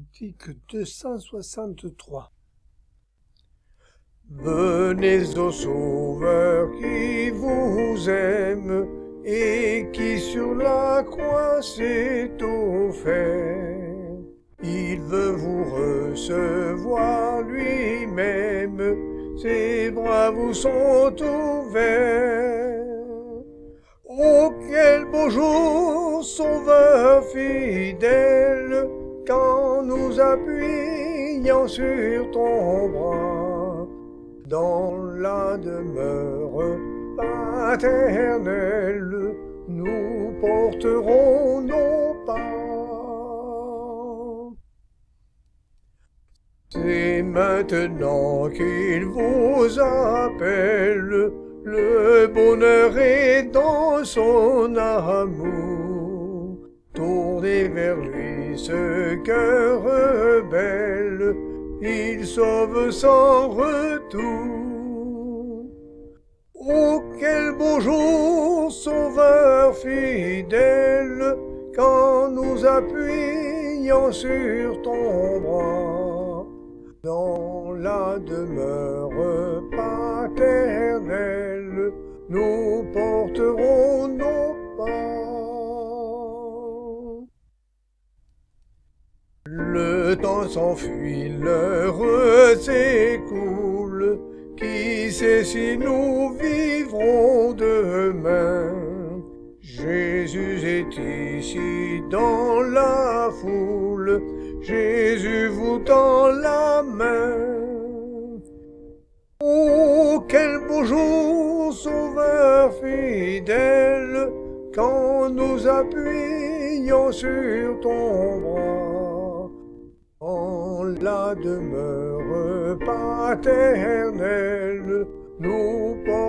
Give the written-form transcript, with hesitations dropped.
Cantique 263. Venez au Sauveur qui vous aime et qui sur la croix s'est offert. Il veut vous recevoir lui-même, ses bras vous sont ouverts. Oh, quel beau jour, Sauveur fidèle, quand nous appuyons sur ton bras, dans la demeure paternelle, nous porterons nos pas. C'est maintenant qu'il vous appelle, le bonheur est dans son amour. Tournez vers lui ce cœur rebelle, il sauve sans retour. Oh, quel beau jour, Sauveur fidèle, quand nous appuyons sur ton bras, dans la demeure paternelle, nous porterons nos pas. Le temps s'enfuit, l'heure s'écoule, qui sait si nous vivrons demain? Jésus est ici dans la foule, Jésus vous tend la main. Oh, quel beau jour, Sauveur fidèle, quand nous appuyons sur ton bras, en la demeure paternelle, nous